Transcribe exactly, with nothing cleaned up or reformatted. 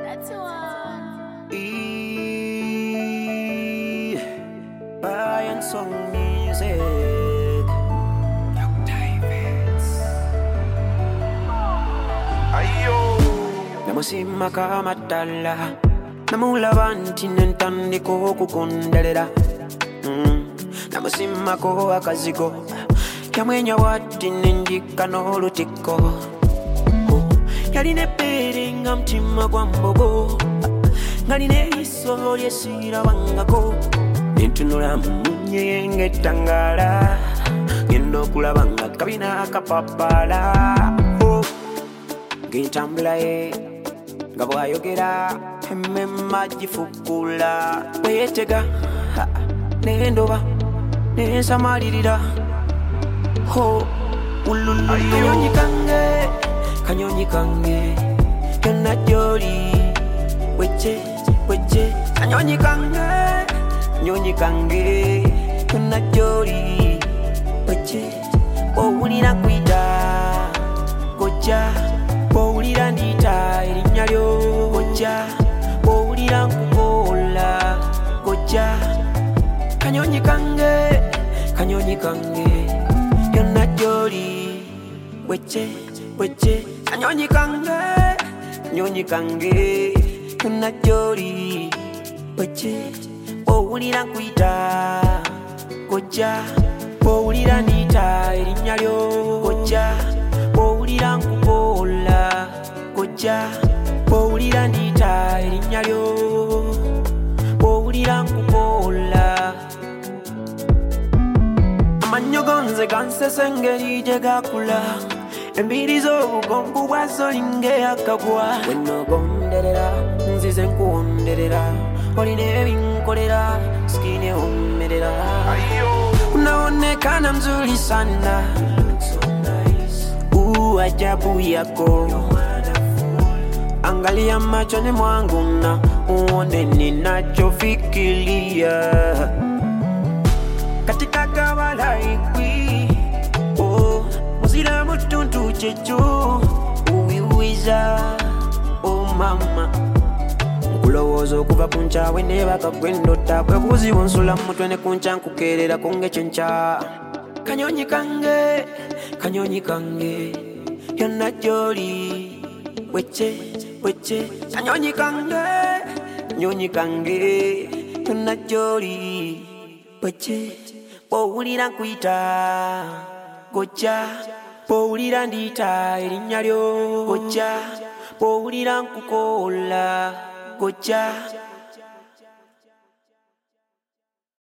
That's one. E Brian Song Music. Young Davids. Ayo. Namusima kama tala. Namulabanti nentandi ko kukundelera. Mm. Namusima ko akazigo. Yamwenya wati nenjika n'olutiko. Yaline peringa mtima gwa mbogo. Ngaline iso lyesira wangako. Nintunula munye ngetangala. Ngendo kulabanga kabina akapapala. Oh. Ngintambula ye. Ngabo ayogera. Hemme majifukula. Wetega. Nendoba. Nesamalirira. Ho. Ululu. Kanyonyi kange. Kanyonyi kange, yona joli. Weche, weche. Kanyonyi kange, kanyonyi kange, yona joli. Weche, owulira kwita, koja. Owulira ndita, erinyalyo, koja. Owulira nkukola, koja. Kanyonyi kange, kanyonyi kange, yona joli. Weche, weche. Kanyonyi kange, kanyonyi kange, yona joli. Weche, owulira nkwita, koja. Owulira ndita, erinyalyo, koja. Owulira nkukola, koja. Owulira ndita, erinyalyo, owulira nkukola. Amanyogonze gansesengeri jegakula. Embiri z'obugongu bwazo linge akagwa. Wenogonderera, nzize nkuwonderera. Olina ebinkolera, skine omerera. Unaonekana mzuri sana. Uu ajabu yako. Angalia machoni mwangu na uone ninachofikiria. Katika kawala ikwi, oh, muzira mutuntu chechu uwiwiza, oh mama. Nkulowozo kuva kuncha wene baka gwendota. Kwe kuzi wonsula mutwene kuncha nkukerera kunge chencha. Kanyonyi kange, kanyonyi kange, yona joli. Weche, weche. Kanyonyi kange, kanyonyi kange, yona joli. Weche, owulira nkwita, koja. Owulira ndita, erinyalyo, koja. Owulira nkukola, koja.